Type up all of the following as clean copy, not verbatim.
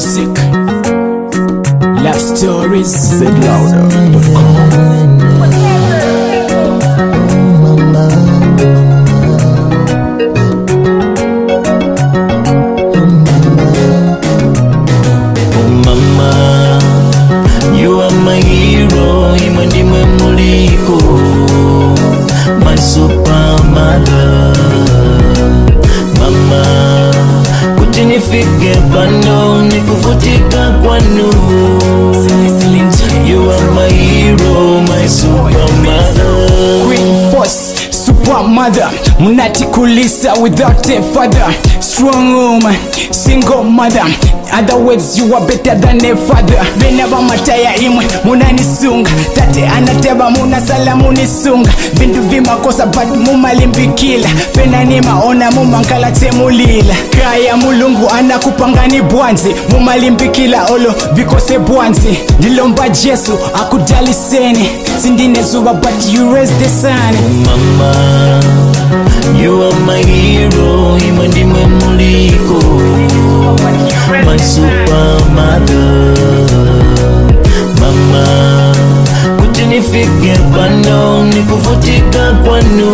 music, love stories. ZLouder.com. My super mother, mama, kutinifike pano nikuvutika kwanu. You are my hero, my super mother. Queen Force, super mother, munati kulisa without a father. Strong woman, single mother. Other words, you are better than a father. Benaba mataya imwe, munanisunga. Tate anateba munasala munisunga. Bindu vimakosa but mumalimbikila. Pena nima ona mumankala temulila. Kaya mulungu anakupangani bwanzi. Mumalimbikila olo vikose bwanzi. Nilomba Jesu akudali sene. Sindine zuba but you raise the sun. Mama, you are my hero. Imandimwe muliko. My super mother, mama, kutinifike pano nikuvutika kwanu.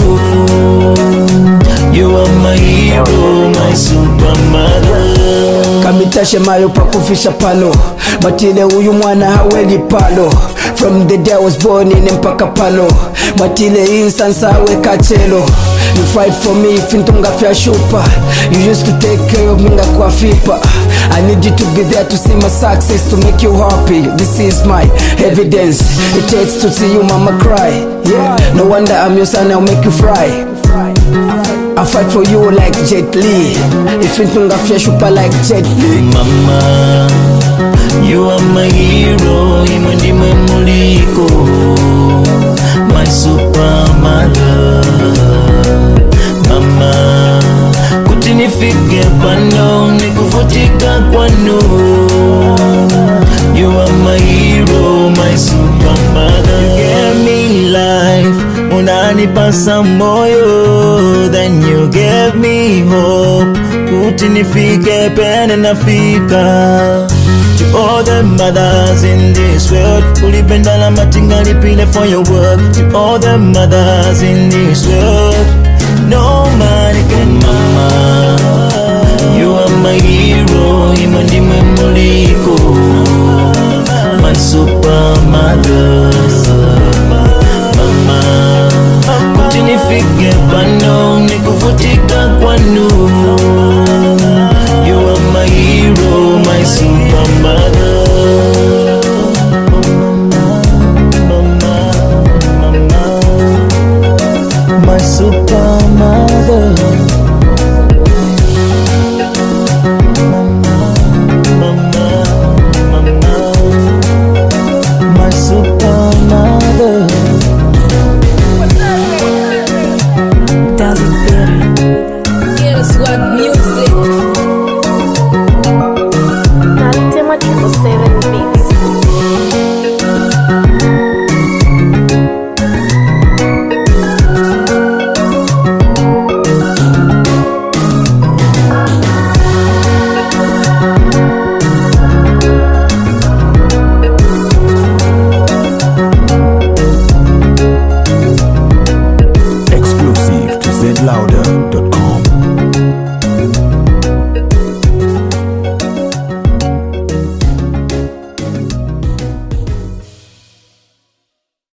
You are my hero, my super mother. Kamitashe mayo pakufisha pano, matile uyu mwana haweli palo. From the day I was born in mpaka pano, matile instansa we kachelo. You fight for me, fintunga fya shupa. You used to take care of me kwa fipa. I need you to be there to see my success, to make you happy. This is my evidence. It takes to see you mama cry. Yeah, no wonder I'm your son, I'll make you fry. I fight for you like Jet Li. If fintunga fya shupa like Jet Li. Mama, you are my hero. Imandimwe muliko. My super mother. Mama, kutinifike pano nikuvutika kwanu. You are my hero, my super mother. You gave me life, unanipasa moyo. Then you gave me hope, kutinifike pene nafika. To all the mothers in this world, ulipenda la matinga lipile for your work. To all the mothers in this world, no money can mama. You are my hero, imandimwe muliko. My super mother, mama, kutinifike pano nikuvutika kwanu. You are my hero, my super mother. My super mother, my super mother. Does it better? Get us what music.